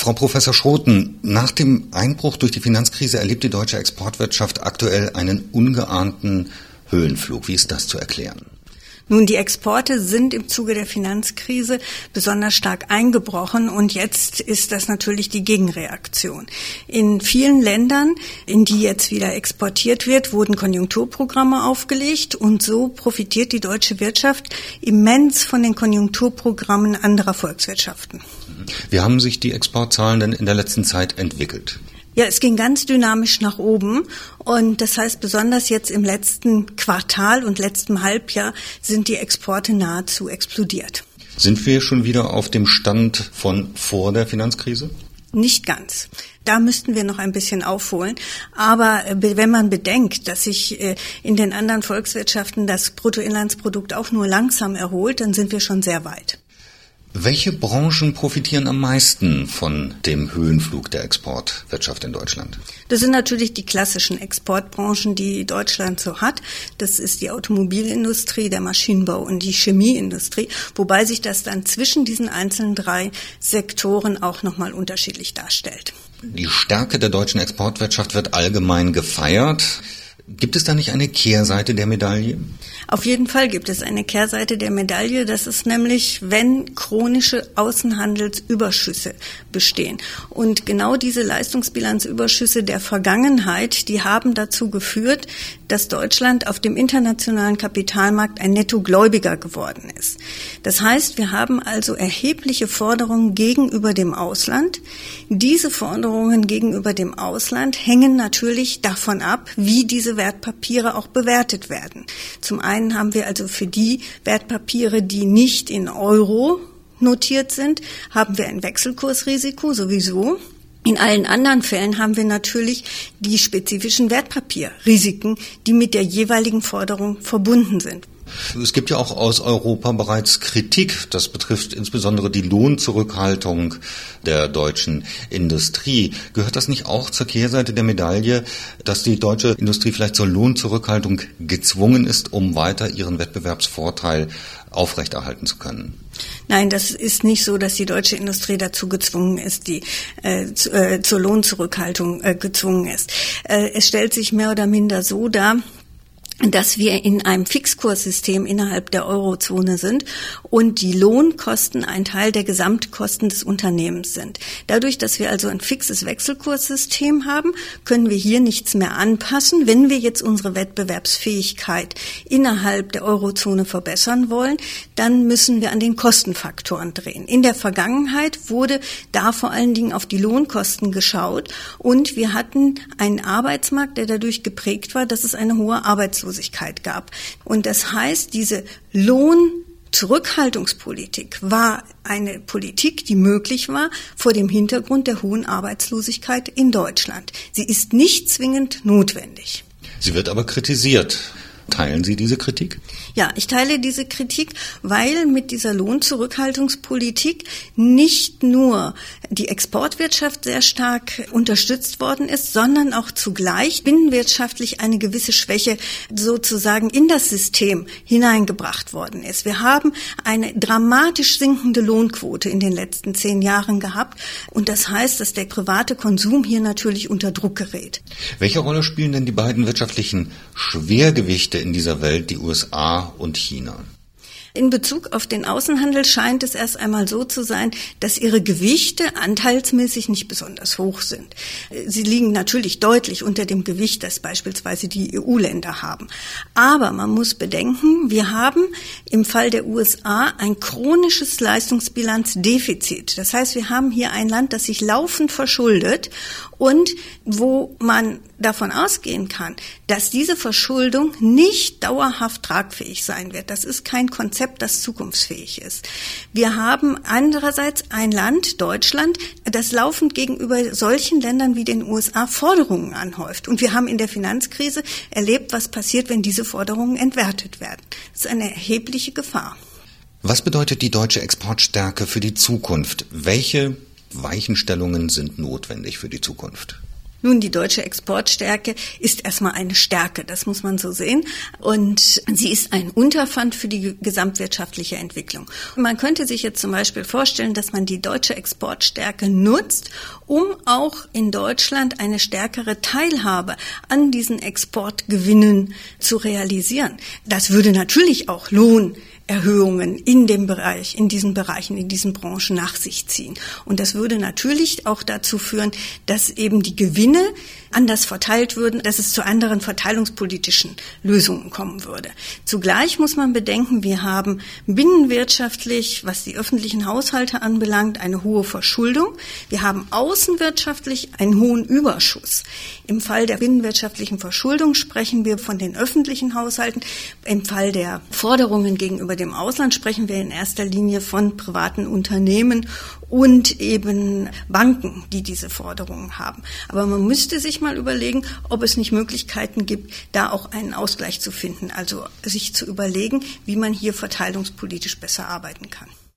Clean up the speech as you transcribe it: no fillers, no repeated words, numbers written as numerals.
Frau Professor Schroten, nach dem Einbruch durch die Finanzkrise erlebt die deutsche Exportwirtschaft aktuell einen ungeahnten Höhenflug. Wie ist das zu erklären? Nun, die Exporte sind im Zuge der Finanzkrise besonders stark eingebrochen und jetzt ist das natürlich die Gegenreaktion. In vielen Ländern, in die jetzt wieder exportiert wird, wurden Konjunkturprogramme aufgelegt und so profitiert die deutsche Wirtschaft immens von den Konjunkturprogrammen anderer Volkswirtschaften. Wie haben sich die Exportzahlen denn in der letzten Zeit entwickelt? Ja, es ging ganz dynamisch nach oben und das heißt, besonders jetzt im letzten Quartal und letzten Halbjahr sind die Exporte nahezu explodiert. Sind wir schon wieder auf dem Stand von vor der Finanzkrise? Nicht ganz. Da müssten wir noch ein bisschen aufholen. Aber wenn man bedenkt, dass sich in den anderen Volkswirtschaften das Bruttoinlandsprodukt auch nur langsam erholt, dann sind wir schon sehr weit. Welche Branchen profitieren am meisten von dem Höhenflug der Exportwirtschaft in Deutschland? Das sind natürlich die klassischen Exportbranchen, die Deutschland so hat. Das ist die Automobilindustrie, der Maschinenbau und die Chemieindustrie, wobei sich das dann zwischen diesen einzelnen drei Sektoren auch nochmal unterschiedlich darstellt. Die Stärke der deutschen Exportwirtschaft wird allgemein gefeiert. Gibt es da nicht eine Kehrseite der Medaille? Auf jeden Fall gibt es eine Kehrseite der Medaille. Das ist nämlich, wenn chronische Außenhandelsüberschüsse bestehen. Und genau diese Leistungsbilanzüberschüsse der Vergangenheit, die haben dazu geführt, dass Deutschland auf dem internationalen Kapitalmarkt ein Nettogläubiger geworden ist. Das heißt, wir haben also erhebliche Forderungen gegenüber dem Ausland. Diese Forderungen gegenüber dem Ausland hängen natürlich davon ab, wie diese Wertpapiere auch bewertet werden. Zum einen haben wir also für die Wertpapiere, die nicht in Euro notiert sind, haben wir ein Wechselkursrisiko sowieso. In allen anderen Fällen haben wir natürlich die spezifischen Wertpapierrisiken, die mit der jeweiligen Forderung verbunden sind. Es gibt ja auch aus Europa bereits Kritik. Das betrifft insbesondere die Lohnzurückhaltung der deutschen Industrie. Gehört das nicht auch zur Kehrseite der Medaille, dass die deutsche Industrie vielleicht zur Lohnzurückhaltung gezwungen ist, um weiter ihren Wettbewerbsvorteil aufrechterhalten zu können? Nein, das ist nicht so, dass die deutsche Industrie dazu gezwungen ist, zur Lohnzurückhaltung gezwungen ist. Es stellt sich mehr oder minder so dar, dass wir in einem Fixkurssystem innerhalb der Eurozone sind und die Lohnkosten ein Teil der Gesamtkosten des Unternehmens sind. Dadurch, dass wir also ein fixes Wechselkurssystem haben, können wir hier nichts mehr anpassen. Wenn wir jetzt unsere Wettbewerbsfähigkeit innerhalb der Eurozone verbessern wollen, dann müssen wir an den Kostenfaktoren drehen. In der Vergangenheit wurde da vor allen Dingen auf die Lohnkosten geschaut und wir hatten einen Arbeitsmarkt, der dadurch geprägt war, dass es eine hohe Arbeitslosigkeit gab. Und das heißt, diese Lohnzurückhaltungspolitik war eine Politik, die möglich war vor dem Hintergrund der hohen Arbeitslosigkeit in Deutschland. Sie ist nicht zwingend notwendig. Sie wird aber kritisiert. Teilen Sie diese Kritik? Ja, ich teile diese Kritik, weil mit dieser Lohnzurückhaltungspolitik nicht nur die Exportwirtschaft sehr stark unterstützt worden ist, sondern auch zugleich binnenwirtschaftlich eine gewisse Schwäche sozusagen in das System hineingebracht worden ist. Wir haben eine dramatisch sinkende Lohnquote in den letzten 10 Jahren gehabt und das heißt, dass der private Konsum hier natürlich unter Druck gerät. Welche Rolle spielen denn die beiden wirtschaftlichen Schwergewichte in dieser Welt, die USA und China? In Bezug auf den Außenhandel scheint es erst einmal so zu sein, dass ihre Gewichte anteilsmäßig nicht besonders hoch sind. Sie liegen natürlich deutlich unter dem Gewicht, das beispielsweise die EU-Länder haben. Aber man muss bedenken, wir haben im Fall der USA ein chronisches Leistungsbilanzdefizit. Das heißt, wir haben hier ein Land, das sich laufend verschuldet und wo man davon ausgehen kann, dass diese Verschuldung nicht dauerhaft tragfähig sein wird. Das ist kein Konzept, das zukunftsfähig ist. Wir haben andererseits ein Land, Deutschland, das laufend gegenüber solchen Ländern wie den USA Forderungen anhäuft. Und wir haben in der Finanzkrise erlebt, was passiert, wenn diese Forderungen entwertet werden. Das ist eine erhebliche Gefahr. Was bedeutet die deutsche Exportstärke für die Zukunft? Welche Weichenstellungen sind notwendig für die Zukunft? Nun, die deutsche Exportstärke ist erstmal eine Stärke, das muss man so sehen. Und sie ist ein Unterpfand für die gesamtwirtschaftliche Entwicklung. Man könnte sich jetzt zum Beispiel vorstellen, dass man die deutsche Exportstärke nutzt, um auch in Deutschland eine stärkere Teilhabe an diesen Exportgewinnen zu realisieren. Das würde natürlich auch Lohnerhöhungen in dem Bereich, in diesen Bereichen, in diesen Branchen nach sich ziehen. Und das würde natürlich auch dazu führen, dass eben die Gewinne anders verteilt würden, dass es zu anderen verteilungspolitischen Lösungen kommen würde. Zugleich muss man bedenken, wir haben binnenwirtschaftlich, was die öffentlichen Haushalte anbelangt, eine hohe Verschuldung. Wir haben außenwirtschaftlich einen hohen Überschuss. Im Fall der binnenwirtschaftlichen Verschuldung sprechen wir von den öffentlichen Haushalten. Im Fall der Forderungen gegenüber dem Ausland sprechen wir in erster Linie von privaten Unternehmen und eben Banken, die diese Forderungen haben. Aber man müsste sich mal überlegen, ob es nicht Möglichkeiten gibt, da auch einen Ausgleich zu finden, also sich zu überlegen, wie man hier verteilungspolitisch besser arbeiten kann.